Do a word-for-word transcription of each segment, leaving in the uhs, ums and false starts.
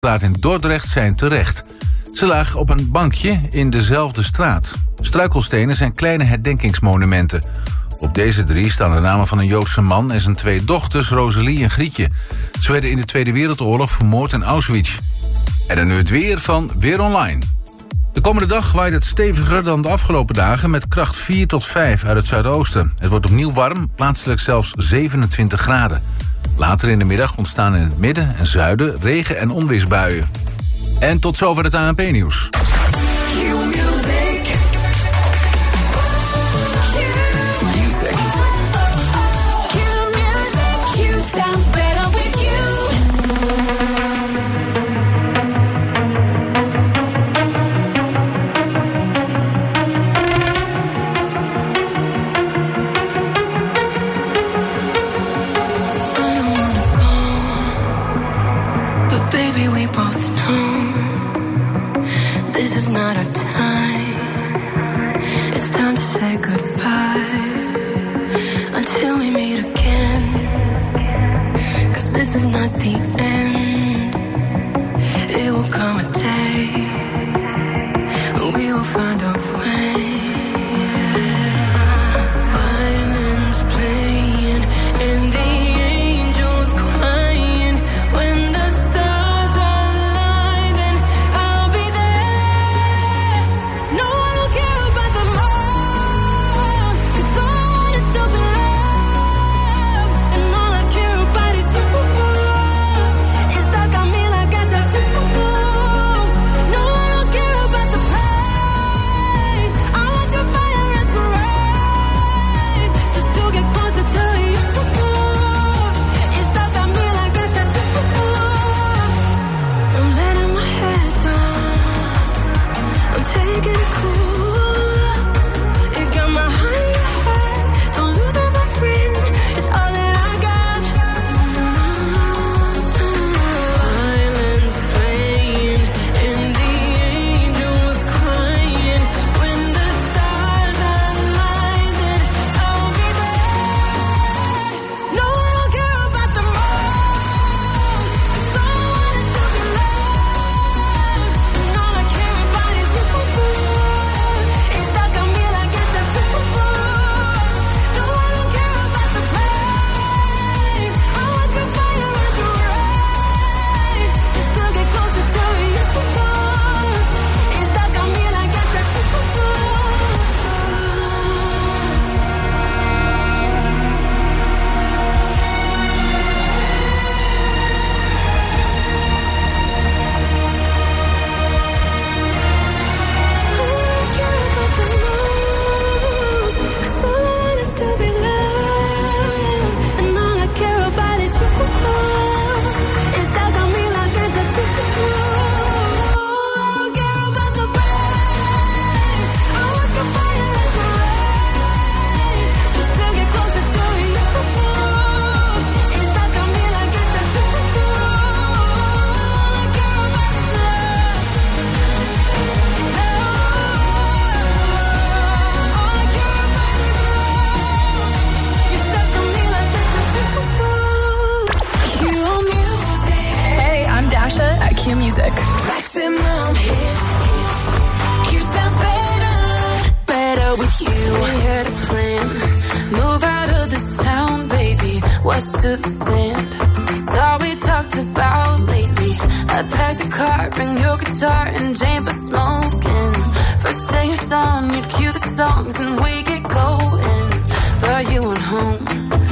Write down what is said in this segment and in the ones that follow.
straat in Dordrecht zijn terecht. Ze lagen op een bankje in dezelfde straat. Struikelstenen zijn kleine herdenkingsmonumenten. Op deze drie staan de namen van een Joodse man en zijn twee dochters Rosalie en Grietje. Ze werden in de Tweede Wereldoorlog vermoord in Auschwitz. En dan nu het weer van Weer Online. De komende dag waait het steviger dan de afgelopen dagen met kracht vier tot vijf uit het zuidoosten. Het wordt opnieuw warm, plaatselijk zelfs zevenentwintig graden. Later in de middag ontstaan in het midden en zuiden regen- en onweersbuien. En tot zover het A N P-nieuws. Not our time. It's time to say goodbye until we meet again. 'Cause this is not the end. It will come a day we will find a way. Violins playing and the angels crying when the stars. Q Music. Maximum hits. Q sounds better, better with you. We had a plan, move out of this town, baby, west to the sand. It's all we talked about lately. I packed the car, bring your guitar, and Jane for smoking. First thing at dawn, you'd cue the songs and we get going. Brought you on home,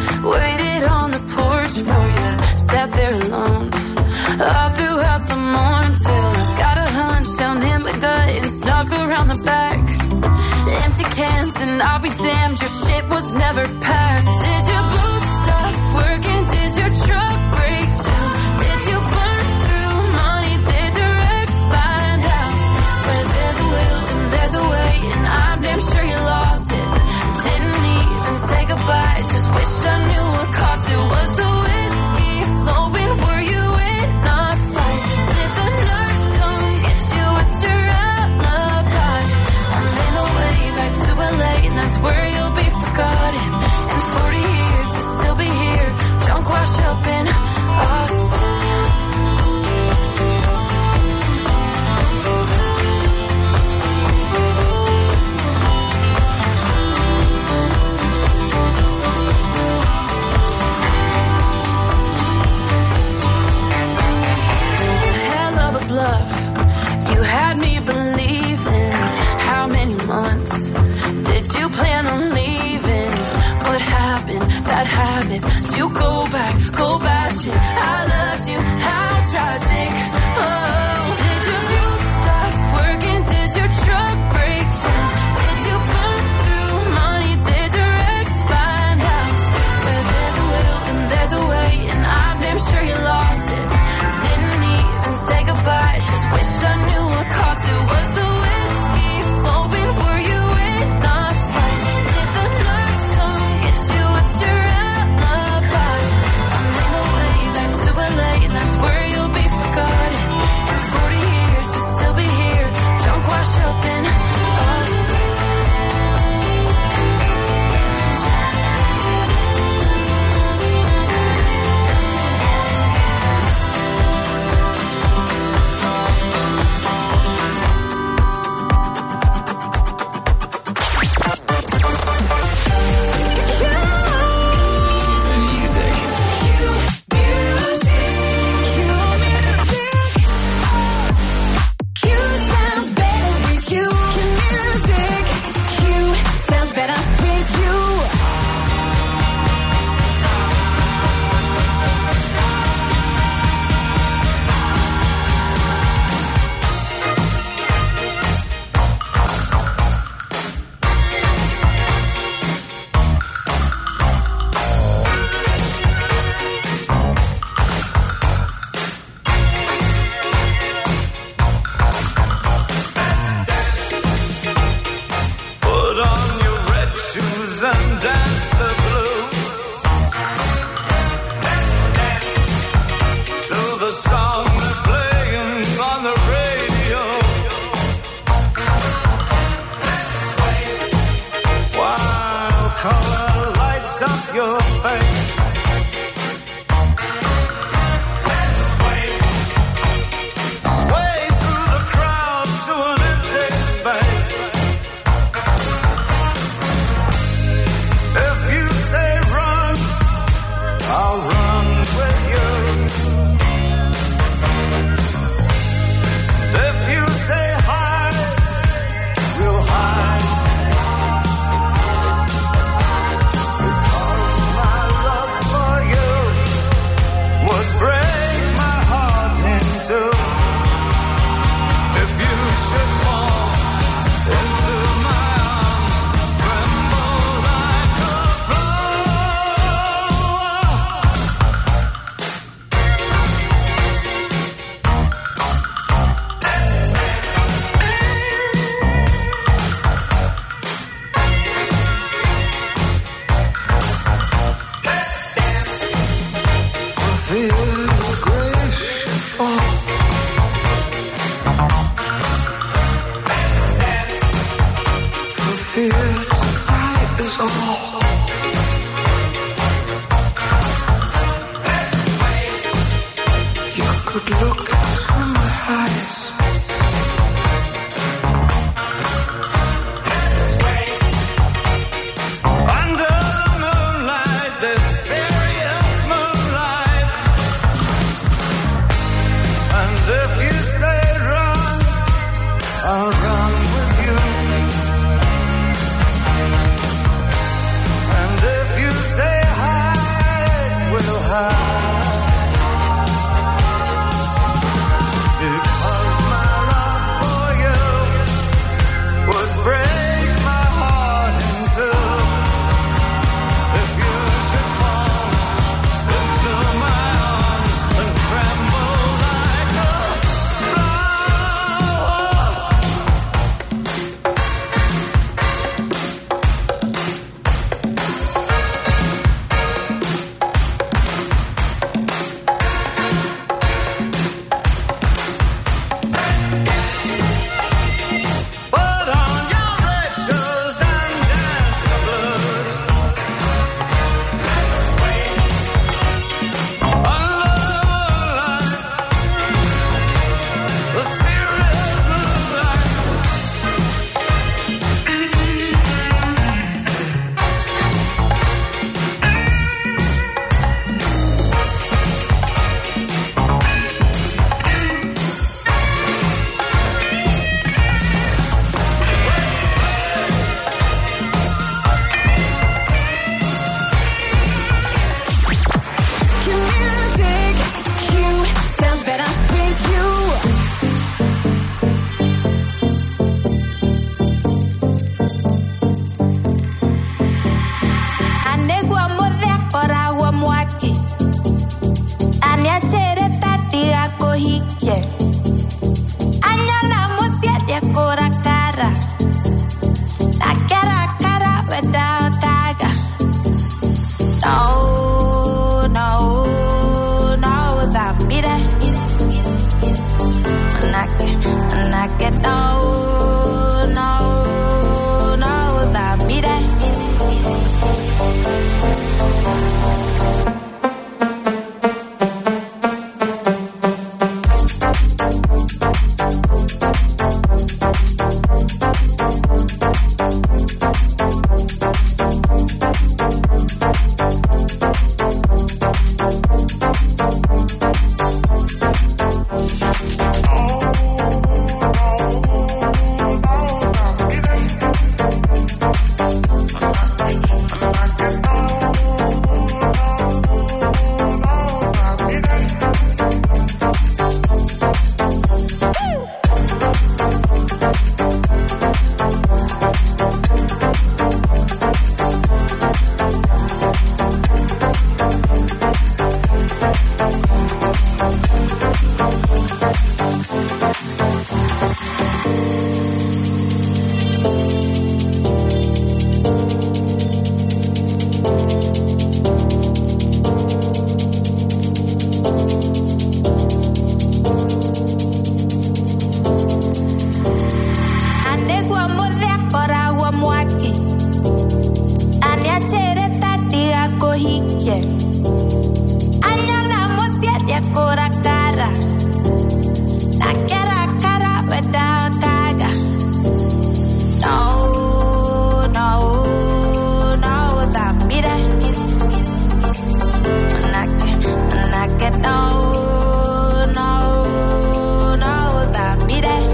waited on the porch for you, sat there alone. All throughout the morning till I got a hunch down in my gut and snuck around the back. Empty cans and I'll be damned, your shit was never packed. Did your boots stop working? Did your truck break down? Did you burn through money? Did your ex find out? Where there's a will and there's a way, and I'm damn sure you lost it. Didn't even say goodbye, just wish I knew what cost it. Was the whiskey flowing? Were you in a fight? Did the nurse come get you? What's your alibi? I'm in a way back to L A, and that's where you'll be forgotten. In forty years you'll still be here, drunk, wash up, and Did you plan on leaving? What happened? Bad habits. Did you go back, go bashing? I loved you, how tragic. Oh, did your group stop working? Did your truck break down? Did you burn through money? Did your ex find out? Where there's a will and there's a way, and I'm damn sure you lost it. Didn't even say goodbye, just wish I knew what cost it. Was the whiskey flowing? Were you in a fight? Did the nurse come get you? What's your alibi? I'm in a way back to L A, and that's where you'll be forgotten. In forty years you'll still be here, drunk, wash up in Austin. yeah. Anyalamos siete cora cara. Na cara cara without kaga. No, no, no, da mire. Manake, manake, no, no, no, da mire.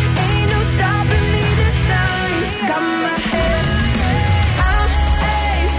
Got my head, I'm a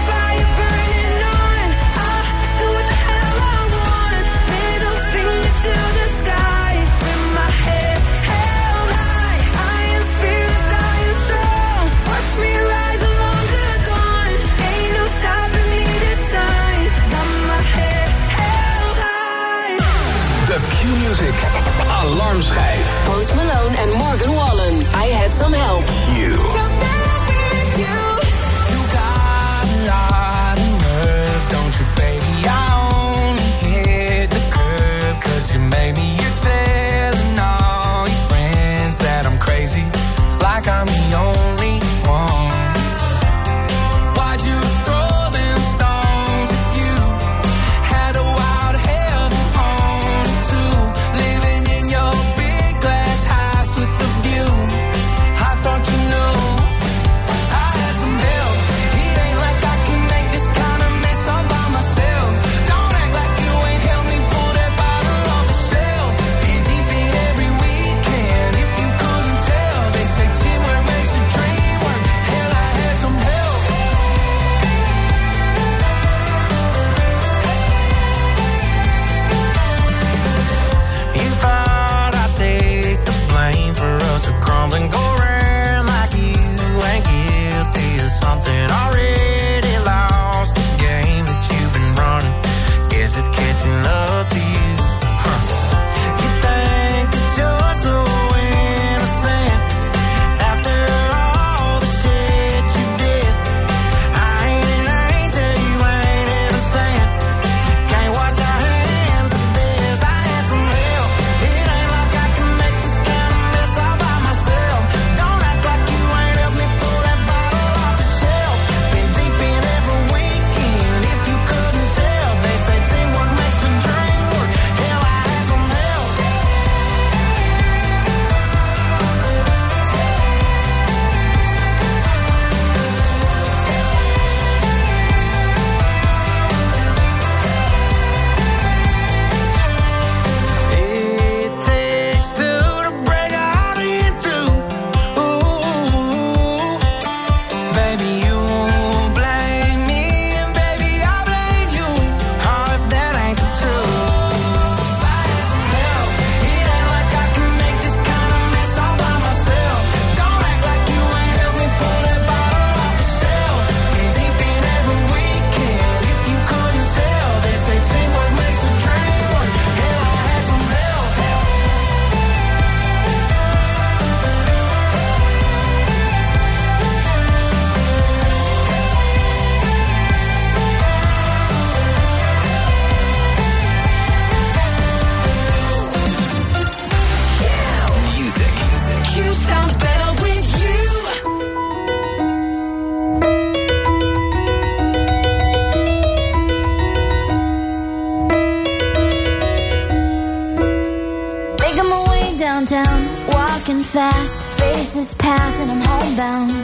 fast, faces pass and I'm homebound.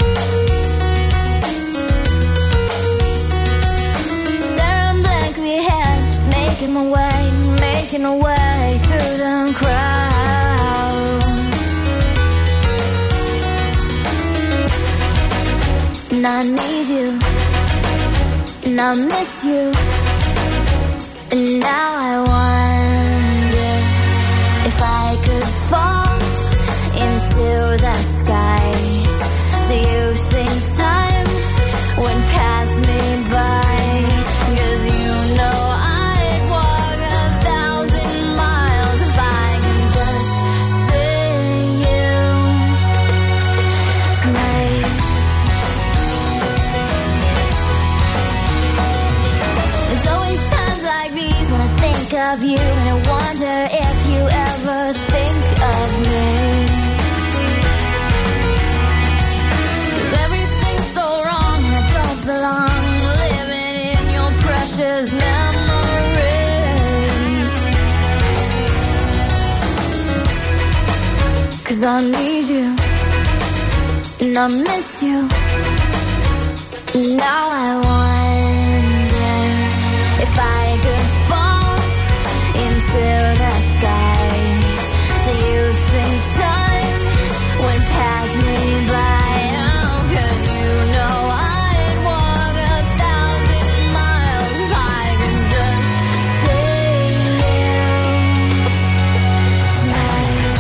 Staring blankly ahead, just making my way, making my way through the crowd. And I need you, and I miss you, and now I wonder if I could fall into the sky. Do you think time would pass me by? 'Cause you know I'd walk a thousand miles if I can just see you tonight. There's always times like these when I think of you, and I wonder if you ever think of me. 'Cause everything's so wrong and I don't belong, living in your precious memory. 'Cause I need you and I miss you, and now I wonder if I could fall into the sky. Do you think time would pass me by? Oh, 'cause you know I'd walk a thousand miles if I could just see you tonight.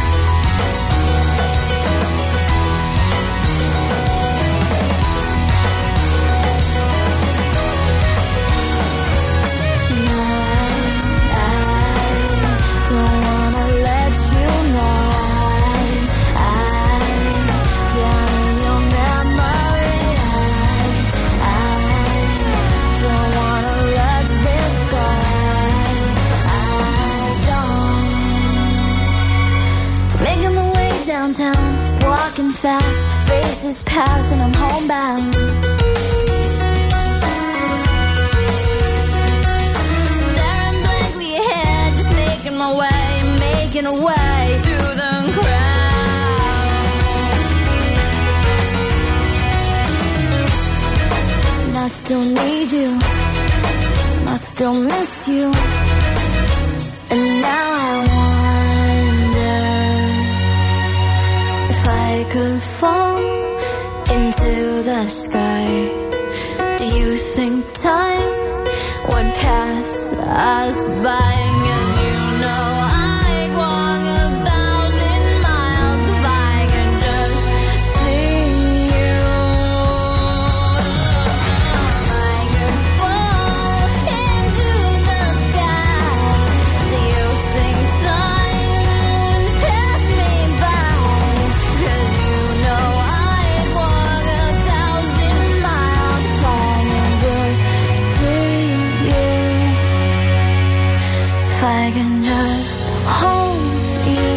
Downtown, walking fast, faces pass and I'm homebound. Staring blankly ahead, just making my way, making a way through the crowd. And I still need you, I still miss you, and now I wonder if I could fall into the sky. Do you think time would pass us by? 'Cause you know I'd walk a thousand miles if I could just see you. I could fall into the sky. Do you think time would pass me by? 'Cause you know I'd walk a thousand miles if I can just see you. If I can just hold you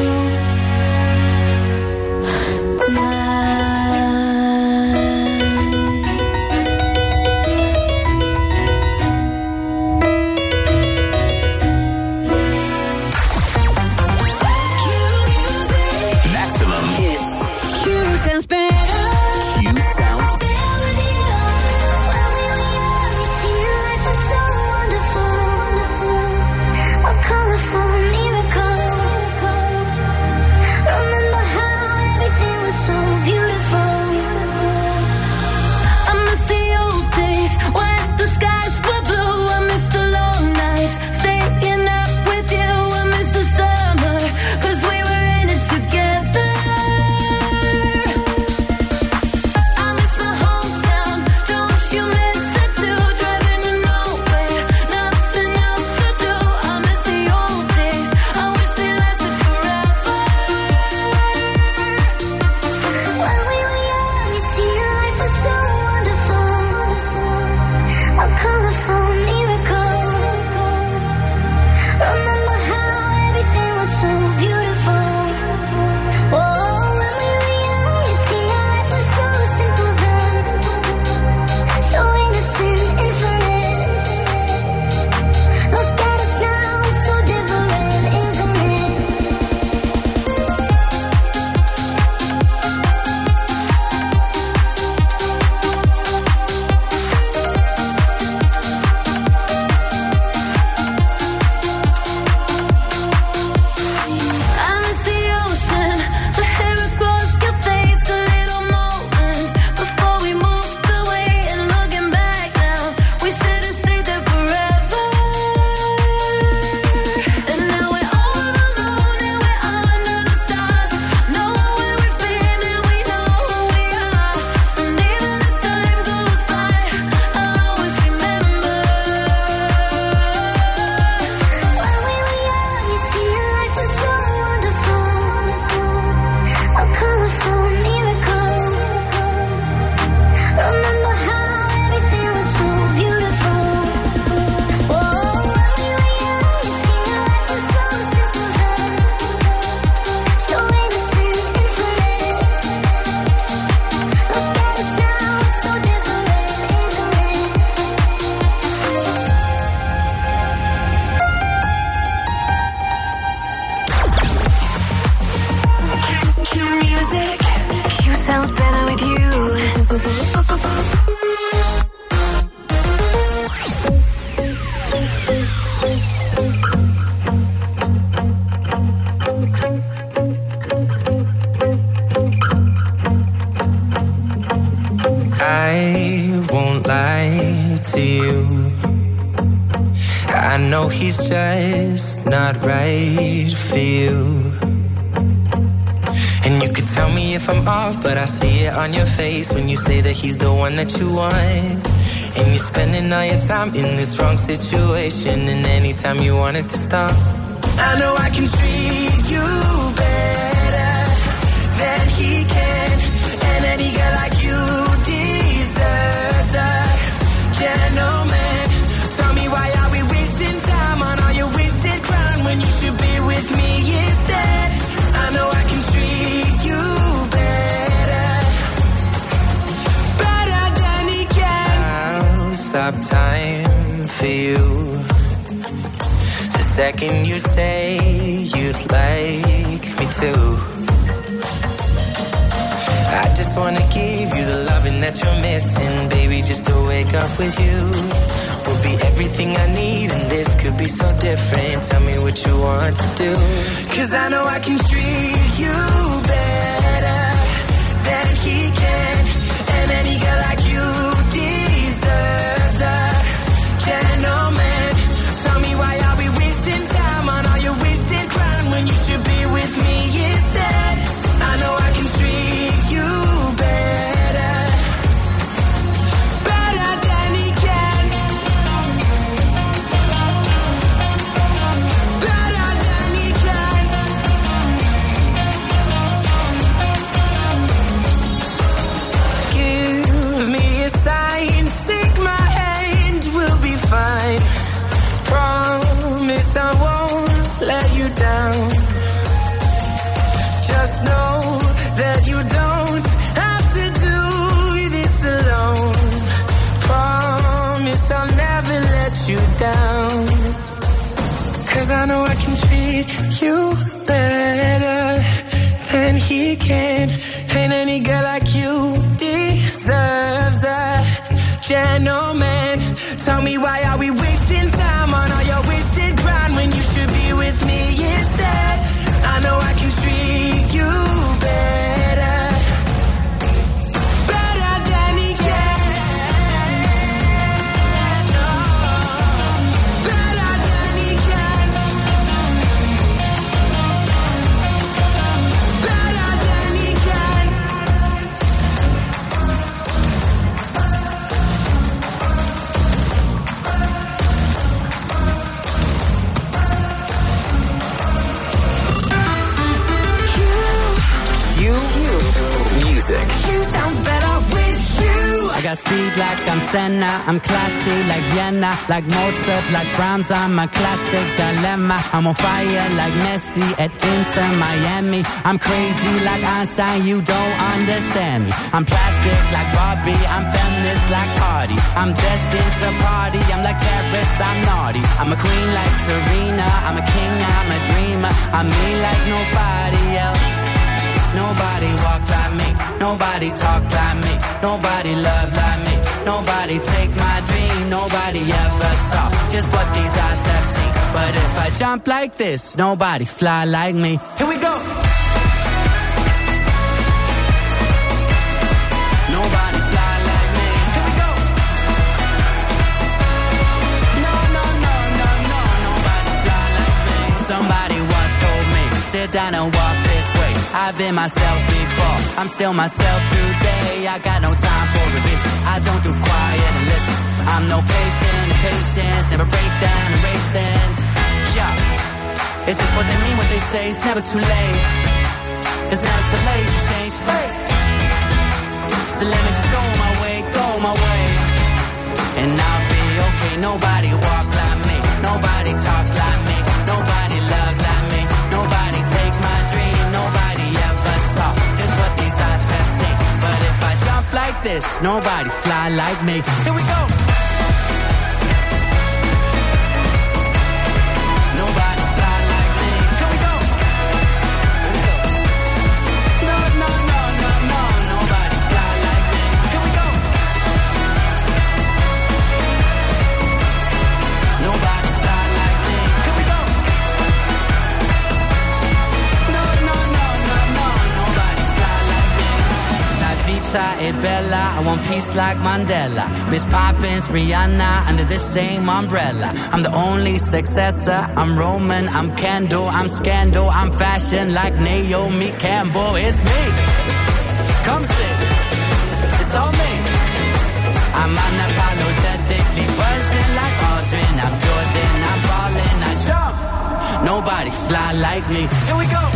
Maximum hits. Q sounds better. Q sounds A colorful miracle. I won't lie to you. I know he's just not right for you. And you could tell me if I'm off, but I see it on your face when you say that he's the one that you want. And you're spending all your time in this wrong situation, and anytime you want it to stop, I know I can treat you better than he can. And any girl like you deserves a gentleman. Tell me, why are we wasting time on all your wasted crown when you should be with me instead? I know I can treat you better, better than he can. I'll stop time for you the second you say you'd like me to. I just wanna give you the loving that you're missing, baby, just to wake up with you will be everything I need, and this could be so different. Tell me what you want to do, 'cause I know I can treat you better than he can. And any girl like you deserves a gentleman. Tell me, why are we wasting time on all your wasted crown when you should be with me instead? I know I can treat you better, better than he can, better than he can. Give me a sign, take my hand, we'll be fine. Promise I won't let you down. Just know that you don't have to do this alone. Promise I'll never let you down. 'Cause I know I can treat you better than he can. And any girl like you deserves a gentleman. Tell me, why are we wasting time on all your wasted crown when you should be with me instead? I know I can treat you better, better than he can. No, better than he can, better than he can. Q Music. Q sounds better with you. I got speed like I'm Senna, I'm classy like Vienna, like Mozart, like Brahms, I'm a classic dilemma. I'm on fire like Messi at Inter Miami. I'm crazy like Einstein, you don't understand me. I'm plastic like Barbie, I'm feminist like Cardi. I'm destined to party, I'm like Paris, I'm naughty. I'm a queen like Serena, I'm a king, I'm a dreamer. I'm me like nobody else. Nobody walk like me, nobody talk like me, nobody love like me, nobody take my dream, nobody ever saw just what these eyes have seen. But if I jump like this, nobody fly like me. Here we go. Nobody fly like me. Here we go. No, no, no, no, no, nobody fly like me. Somebody once told me, sit down and walk this way. I've been myself before, I'm still myself today. I got no time for revision, I don't do quiet and listen. I'm no patient, patience, never break down and racing. Yeah, is this what they mean, what they say? It's never too late, it's never too late to change. Hey, so let me just go my way, go my way, and I'll be okay. Nobody walk like me, nobody talk like me, nobody love like me, nobody take my dream, nobody ever saw just what these eyes have seen. But if I jump like this, nobody fly like me. Here we go. Nobody fly like me. Here we go. Here we go. No, no, no, no, no, nobody fly like me. Here we go. Nobody eh bella. I want peace like Mandela. Miss Poppins, Rihanna, under the same umbrella. I'm the only successor. I'm Roman, I'm Kendall, I'm Scandal, I'm fashion like Naomi Campbell. It's me. Come see. It's all me. I'm unapologetically buzzing like Aldrin. I'm Jordan, I'm ballin', I jump. Nobody fly like me. Here we go.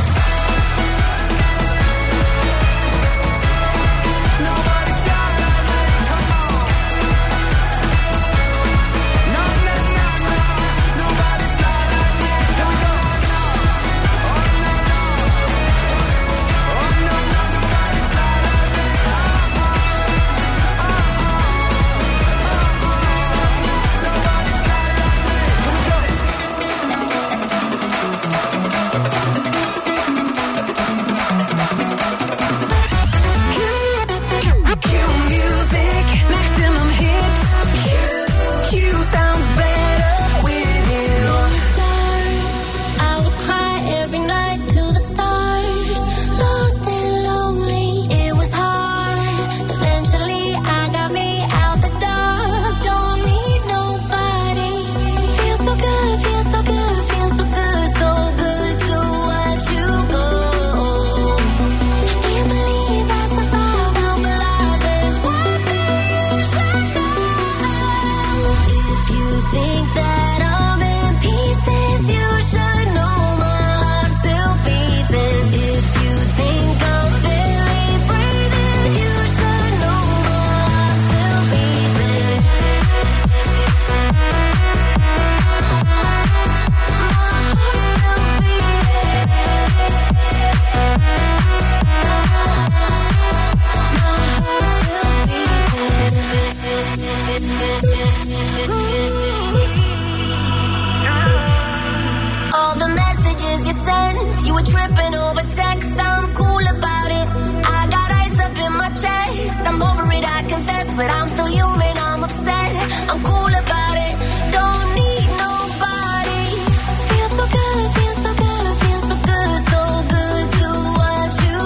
But I'm still human, I'm upset. I'm cool about it, don't need nobody. Feels so good, feels so good, feels so good, so good to watch you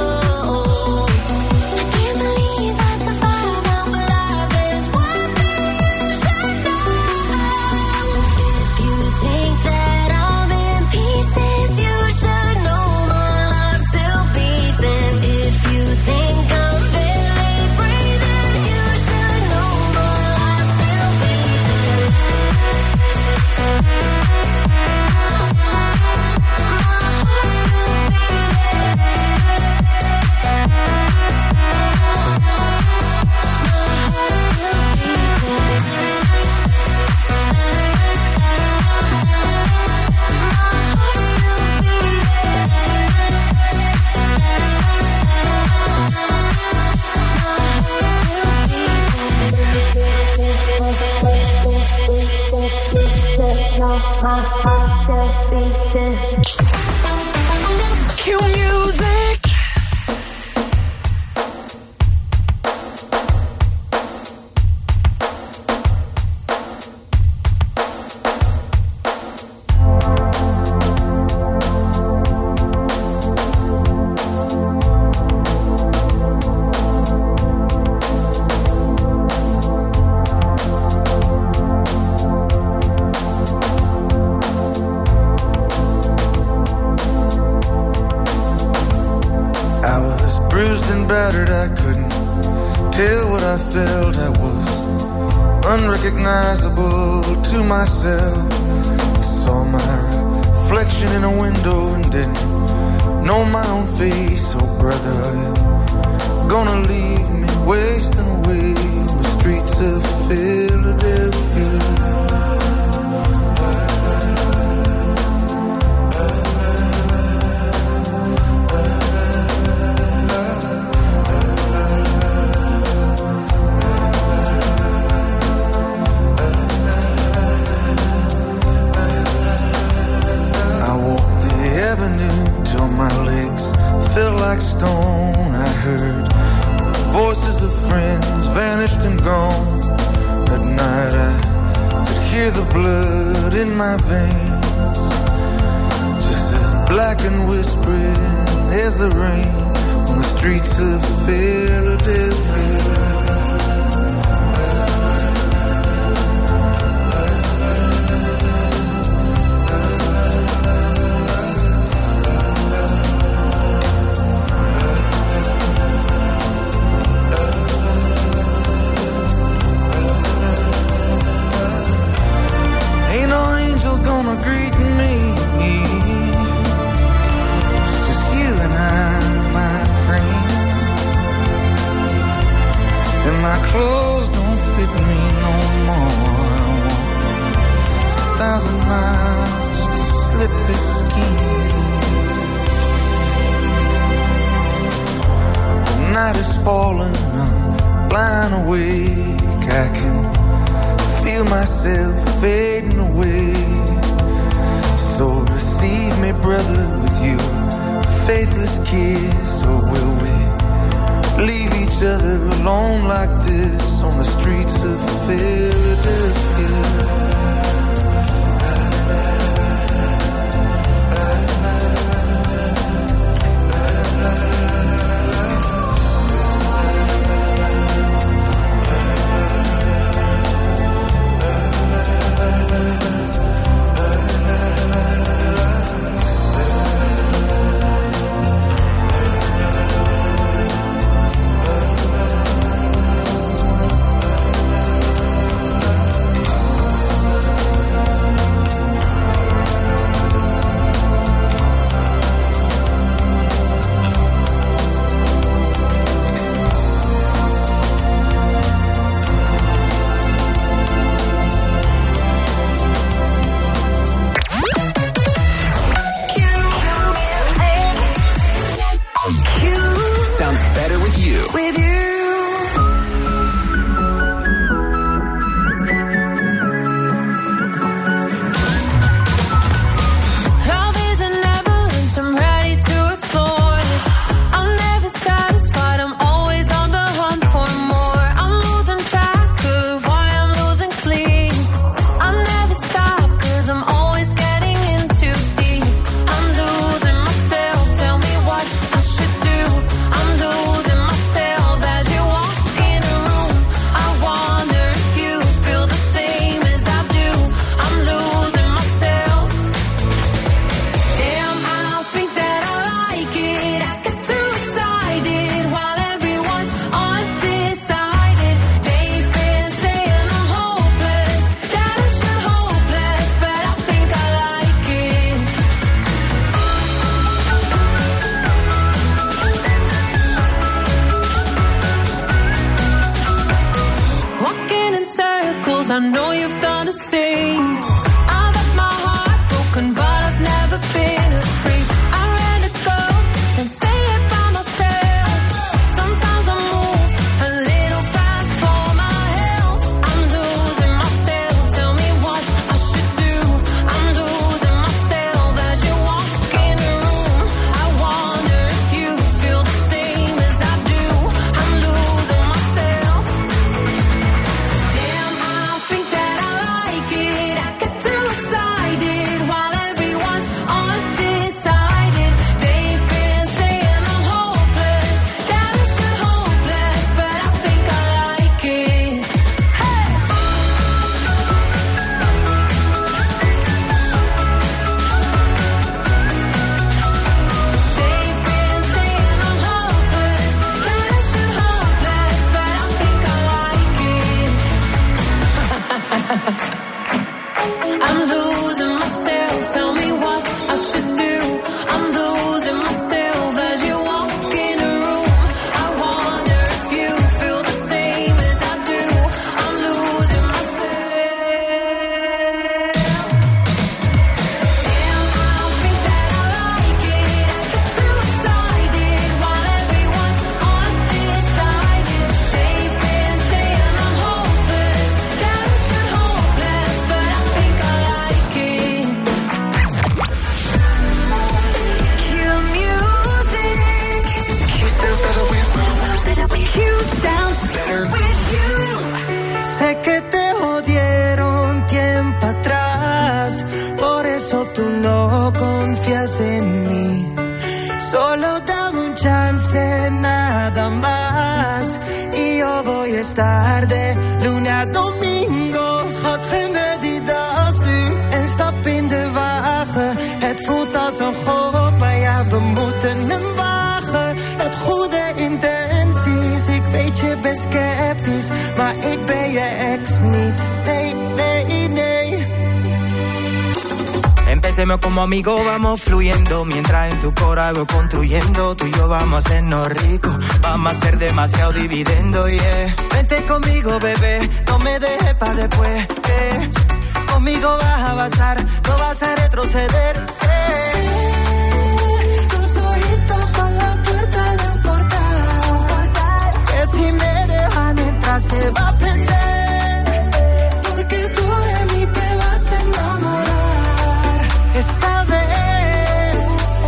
go. I can't believe I survived, I'm alive. There's one thing you should know. If you think that I'm in pieces, you should know my heart still beating. If you think I'm barely breathing, you should know my heart still beating. Cue music. Unrecognizable to myself. I saw my reflection in a window and didn't know my own face. Oh brother, are you gonna leave me wasting away on the streets of Philadelphia? Like stone, I heard the voices of friends vanished and gone. At night I could hear the blood in my veins, just as black and whispering as the rain on the streets of Philadelphia. Ain't no angel gonna greet me. It's just you and I, my friend. And my clothes don't fit me no more. I walk a thousand miles just to slip this skin. The night is falling, I'm lying awake. I can feel myself fading away. So receive me, brother, with you faithless kiss. Or will we leave each other alone like this on the streets of Philadelphia? confías en mí. Solo dame un chance, als een god, maar ja, we moeten hem wagen. Heb goede intenties, ik weet je bent sceptisch, maar ik ben je ex niet. Nee, nee, nee. Empecemos como amigos, vamos fluyendo. Mientras en tu cora voy construyendo. Tú y yo vamos a hacernos ricos. Vamos a hacer demasiado dividendo, yeah. Vente conmigo, bebé, no me dejes pa' después, eh. Conmigo vas a avanzar, no vas a retroceder, eh. Tus ojitos son la puerta de un portal, que si me dejan entrar se va a prender, porque tú de mí te vas a enamorar. Esta vez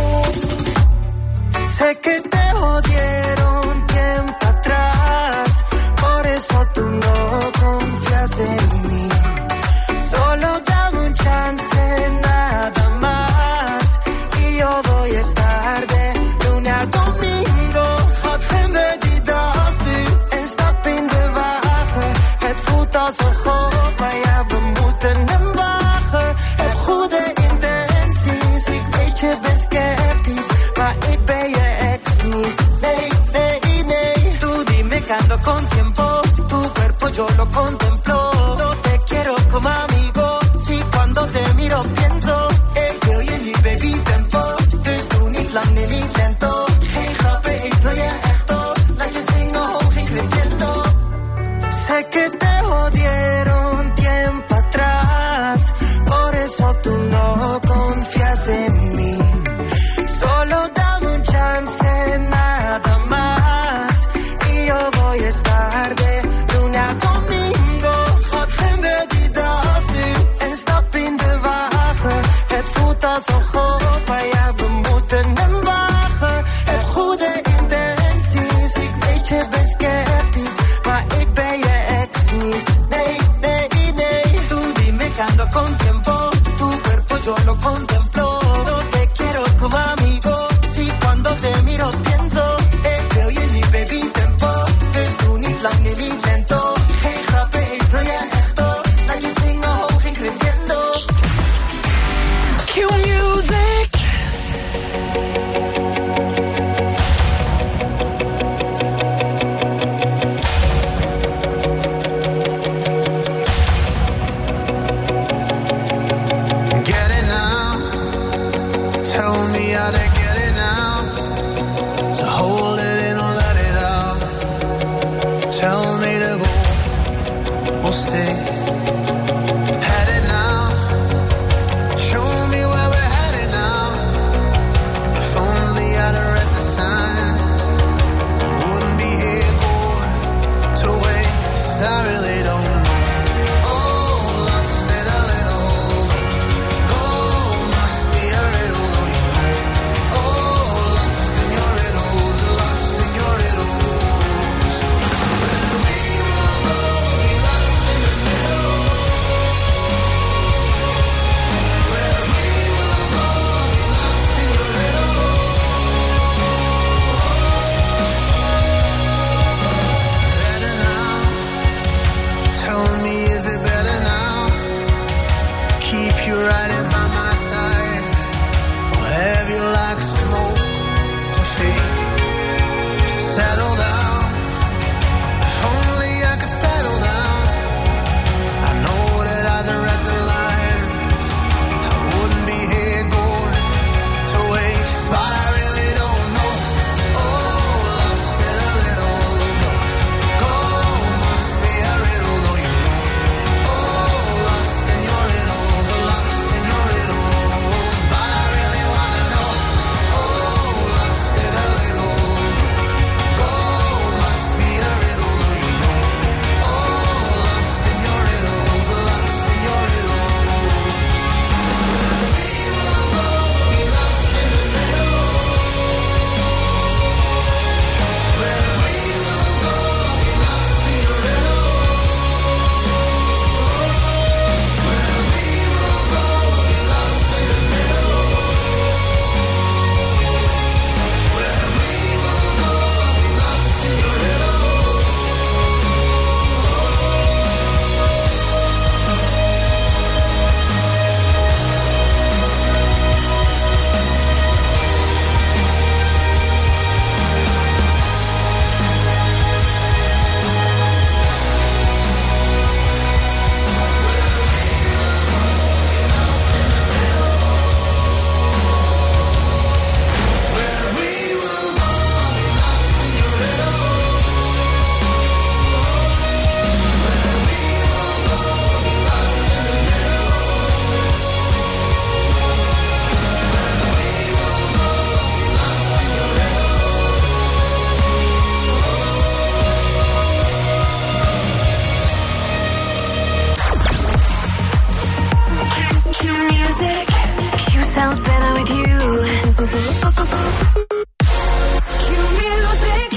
sé que te jodieron tiempo atrás, por eso tú no confías en mí. Solo dame un chance, nada más, y yo voy a estar de lunes a domingo. Gaat geen die das nu en stap in de wagen. Het voelt als een god, maar ja, we moeten hem wagen. Heb goede intenties, ik weet je bent sceptisch, maar ik ben je ex niet. Nee, nee, nee. Tú dime que ando con tiempo, tu cuerpo yo lo contemplo. No te quiero como amigo, si cuando te miro pienso, eh, wil je nu baby tempo. Dus doe niet lang, nee, niet lento. Geen grappen, ik wil je echt op. Laat je zingen hoog en creciendo. Sé que te jodieron tiempo atrás, por eso tú no confías en mí. Solo dame un chance, nada más, y yo voy a estar de lunes a domingo. Gaat geen die das nu en stap in de wagen. Het voelt als een god, maar ja, we moeten hem wagen. Heb goede intenties, ik weet je bent sceptisch, maar ik ben je ex niet. Nee, nee, nee. Tú dime que ando con tiempo, tu cuerpo yo lo contemplo. No te quiero como amigo, si cuando te miro pienso, eh, wil je nu baby tempo. Dus doe niet lang, nee, niet lento. Geen grappen, ik wil je echt op. Laat je zingen hoog en creciendo. Q music. Get it now. Tell me how to get it now. To hold it in or let it out. Tell me to go or stay. Headed now. Show me where we're headed now. If only I'd have read the signs, wouldn't be here going to waste. I really don't know. Oh, lost in a little. Go must be a riddle, don't you know? Oh, lost in your riddles, lost in your riddles. We will go be lost in the middle. Where we will go be lost in your riddle. Better now. Tell me, is it better now? Keep you riding by my side, or have you like smoke to fade? Settle down. If only I could settle down. I know that I'd have read the lines. I wouldn't be here going to waste, but I really don't know. Oh, lost in a little. Go must be a riddle, don't you know? Oh, lost in your riddles, lost in your riddles. sounds better with you. Cue music.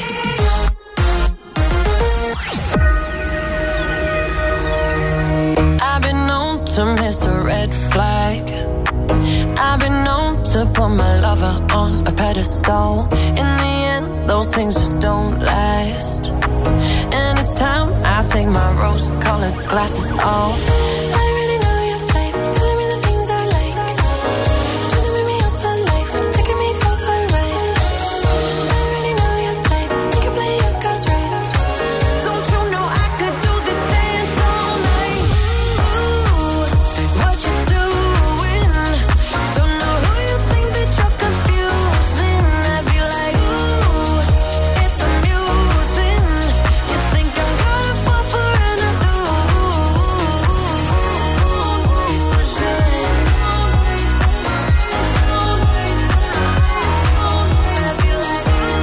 I've been known to miss a red flag. I've been known to put my lover on a pedestal. In the end, those things just don't last. And it's time I take my rose-colored glasses off. I already know your type, telling me the things I like. Trying to make me yours for life, taking me for a ride. I already know your type, you can play your cards right. Don't you know I could do this dance all night? Ooh, what you doing? Don't know who you think that you're confusing. I'd be like, ooh, it's amusing. You think I'm gonna fall for an illusion? I'd be like,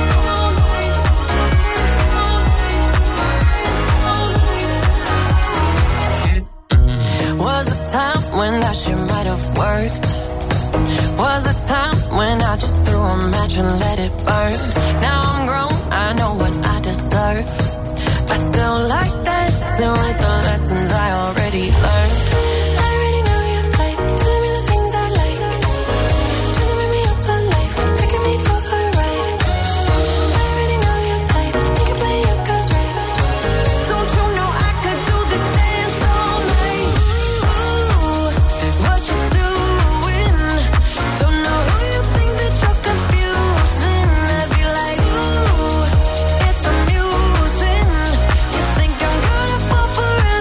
was a time when that shit might have worked. Was a time when I just threw a match and let it burn. Now I'm grown, I know what I deserve. I still like that, still with the lessons I already learned. I already know your type, telling me the things I like. Trying to make me yours for life, taking me for a ride. I already know your type, you can play your cards right. Don't you know I could do this dance all night? Ooh, what you doing? Don't know who you think that you're confusing. I'd be like, ooh, it's amusing. You think I'm gonna fall for an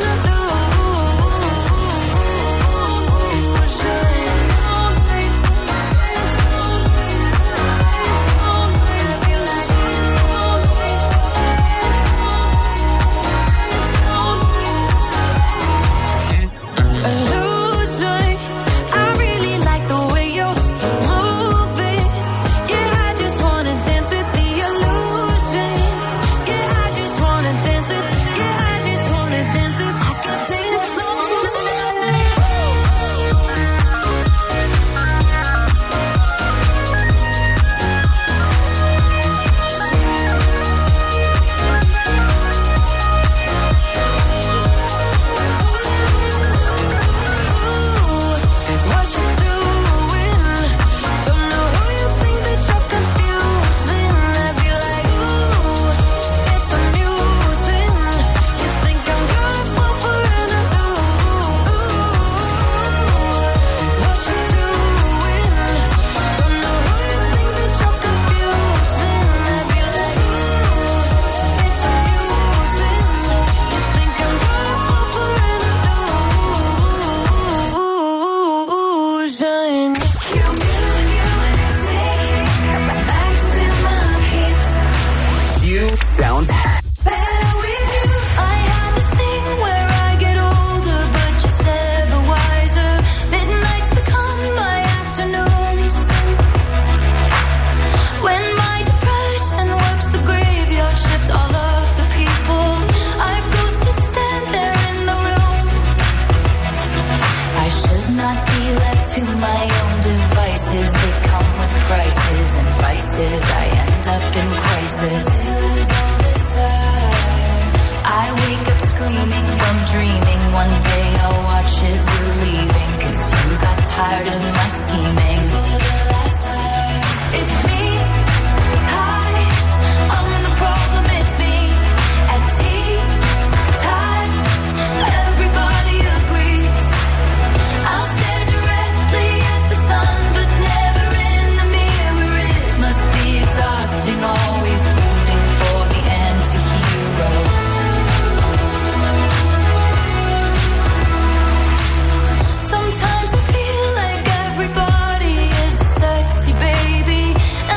illusion. I really like the way you're moving. Yeah, I just wanna dance with the illusion. Yeah, I just wanna dance with. Yeah, I just wanna dance with. I could dance all what you doing? Don't know who you think that you're confusing. I'd be like, ooh, it's amusing. You think I'm gonna fall for an illusion? What you doing? Don't know who you think that you're confusing. I'd be like, ooh, it's amusing. You think I'm gonna fall for an illusion? Q sounds Better with you. I have this thing where I get older, but just never wiser. Midnights become my afternoons. When my depression works the graveyard shift, all of the people I've ghosted stand there in the room. I should not be left to my own devices. They come with prices and vices. I end up in crisis. All this time, I wake up screaming from dreaming. One day I'll watch as you're leaving, 'cause you got tired of my scheming. For the last time, it's me. Hi, I'm the problem, it's me. At tea time, everybody agrees. I'll stare directly at the sun, but never in the mirror. It must be exhausting, always rooting for the anti-hero. Sometimes I feel like everybody is a sexy baby,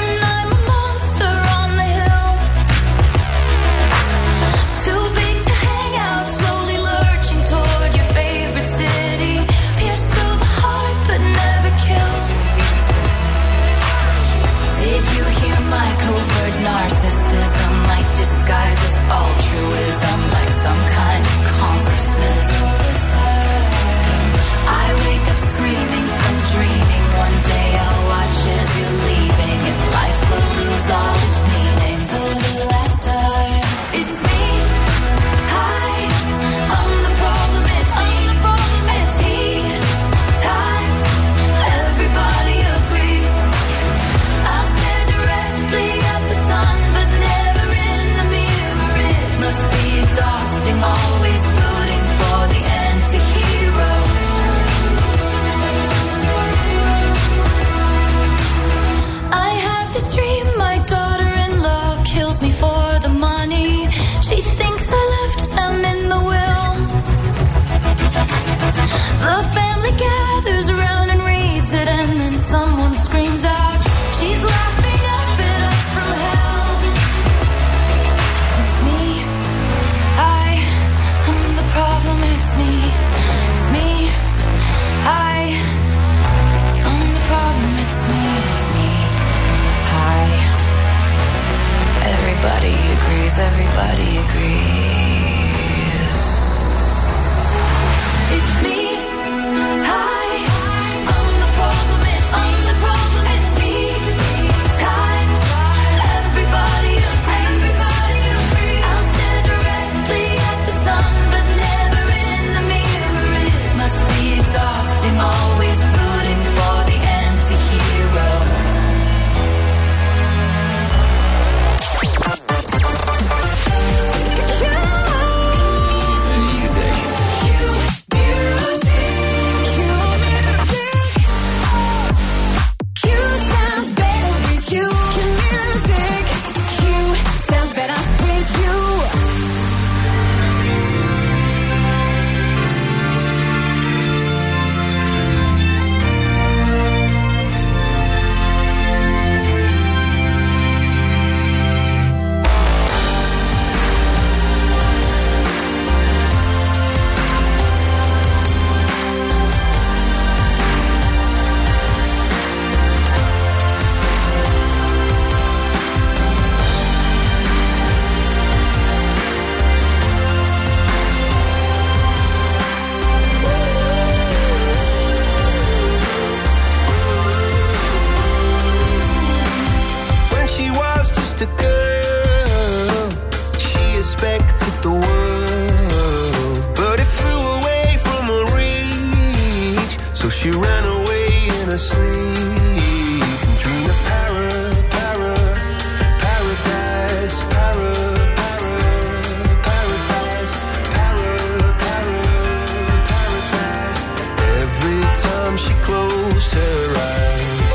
in her sleep. Dream of para, para, paradise, para, para, paradise, para, para, paradise. Every time she closed her eyes.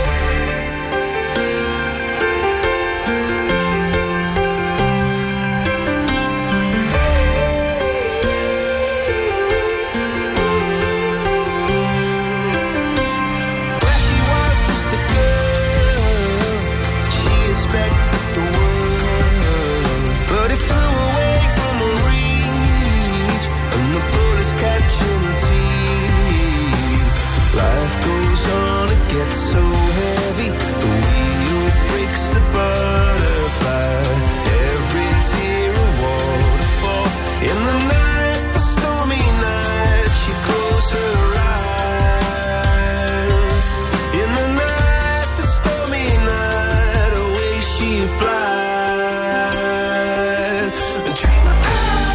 So heavy, the wheel breaks the butterfly. Every tear a waterfall. In the night, the stormy night, she closed her eyes. In the night, the stormy night, away she flies. A dream of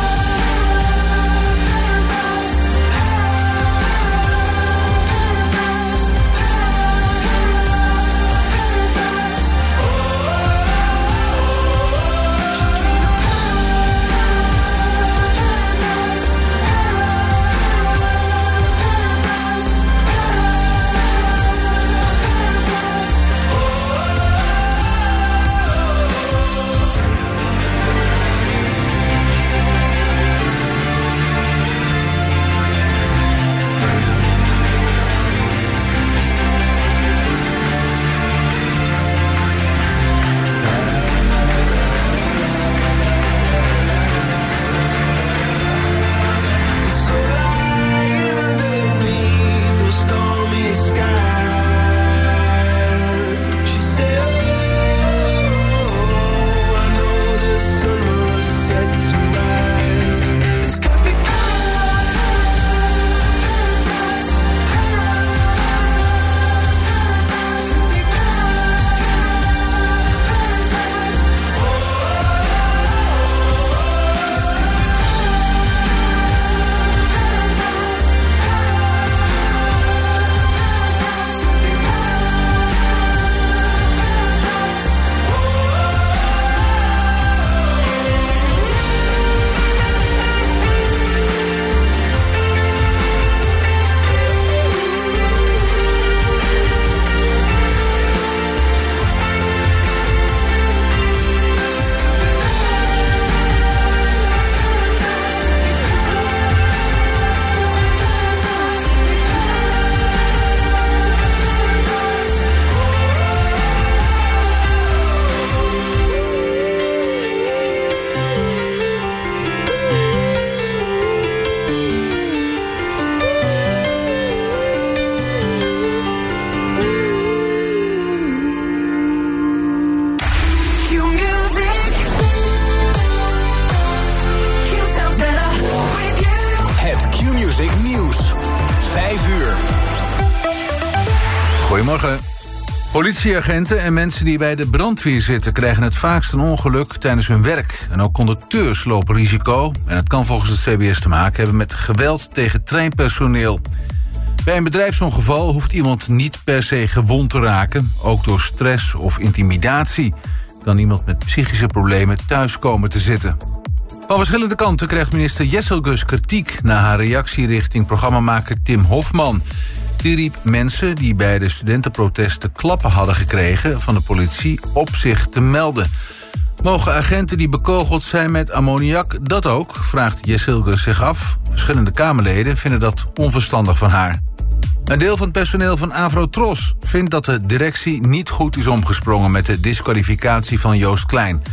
Goedemorgen. Politieagenten en mensen die bij de brandweer zitten krijgen het vaakst een ongeluk tijdens hun werk. En ook conducteurs lopen risico. En het kan volgens het C B S te maken hebben met geweld tegen treinpersoneel. Bij een bedrijfsongeval hoeft iemand niet per se gewond te raken. Ook door stress of intimidatie kan iemand met psychische problemen thuis komen te zitten. Van verschillende kanten krijgt minister Jesselgus kritiek na haar reactie richting programmamaker Tim Hofman. Die riep mensen die bij de studentenprotesten klappen hadden gekregen van de politie op zich te melden. Mogen agenten die bekogeld zijn met ammoniak dat ook, vraagt Jesselgus zich af. Verschillende Kamerleden vinden dat onverstandig van haar. Een deel van het personeel van Avrotros vindt dat de directie niet goed is omgesprongen met de disqualificatie van Joost Klein.